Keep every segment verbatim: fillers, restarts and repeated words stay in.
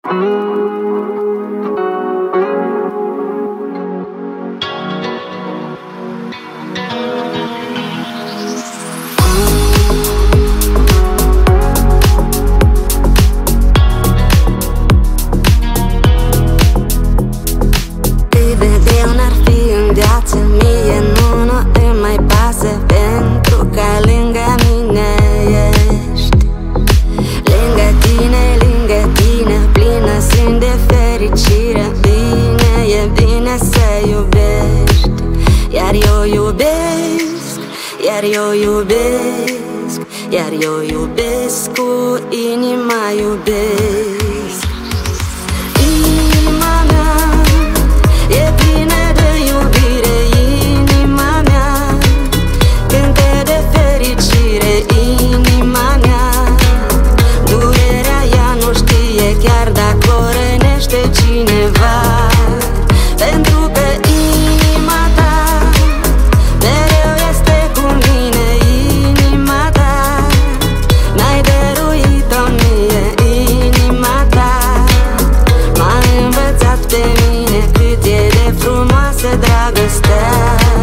Iar eu iubesc, iar eu iubesc, iar eu iubesc, cu inima iubesc. Inima mea e plină de iubire, inima mea cântă de fericire, inima mea durerea ea nu știe chiar dacă o rănește cineva. Pentru că inima ta mereu este cu mine, inima ta mi-ai dăruit-o mie, inima ta m-a învățat pe mine cât e de frumoasă dragostea.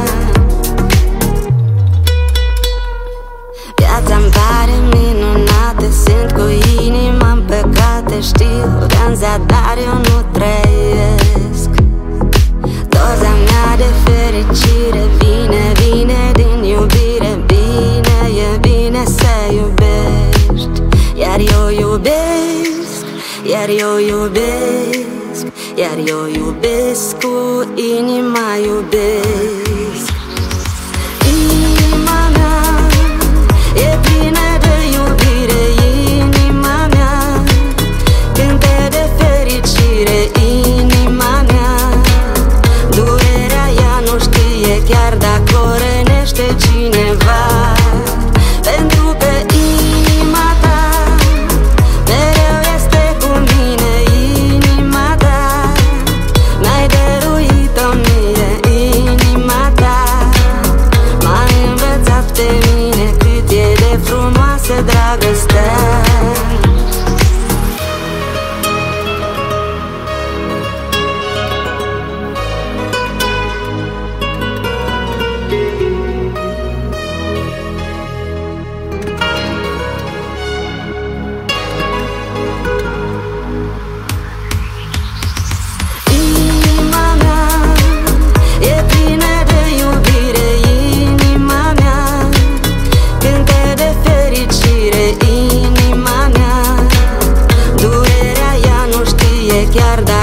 Viața-mi pare minunată, sunt cu inima împăcată, știu că în zadar eu nu trăiesc. Doza mea de fericire vine, vine din iubire, bine e bine să iubești. Iar eu iubesc, iar eu iubesc, iar eu iubesc, cu inima iubesc. Inima mea e plină de iubire, inima mea cântă de fericire, inima mea durerea ea nu știe chiar dacă o rănește cineva. Pentru că inima ta mereu este cu mine, inima ta mi-ai dăruit-o mie, inima ta m-a învățat pe mine cât e de frumoasă dragostea. Chiar